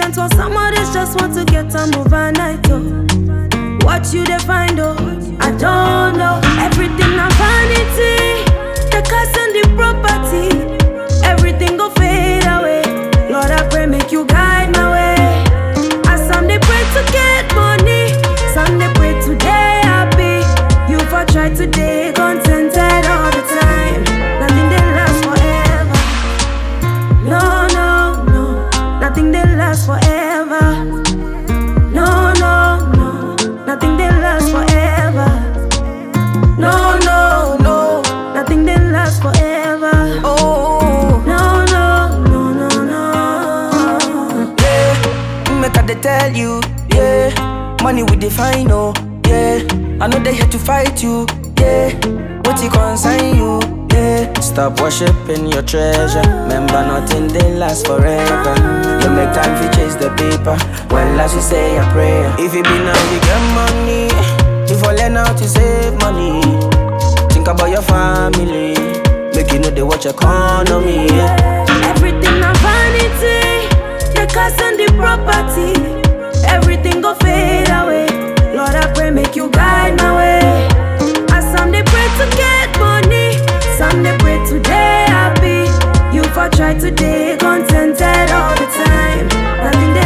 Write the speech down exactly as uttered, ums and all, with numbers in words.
patient while some others just want to get them overnight. Oh, what you define, oh, I don't know. Everything a vanity, the cars and the property, everything go fade away. Lord, I pray make you guide my way. As some they pray to get money, some they pray today happy. You for try today contented all the time. Nothing they last forever. No, no, no, nothing they last forever. No, no, no, nothing they last forever. No, no, no, nothing they last forever. Oh, no, no, no, no, no. Yeah, make I dey tell you, yeah. Money we define, oh, yeah. I know they here to fight you, yeah. What it concern you, yeah. Stop worshiping your treasure. Remember, nothing they last forever. You make time to chase the paper. When last you say a prayer. If you be now, you get money. You fall learn how to save money. Think about your family. Make you know they watch economy, yeah. Everything a vanity, the cars and the property, everything go fade away. Lord, I pray make you guide my way. As some they pray to get money, some they pray today happy. You for try today contented all the time. Nothing they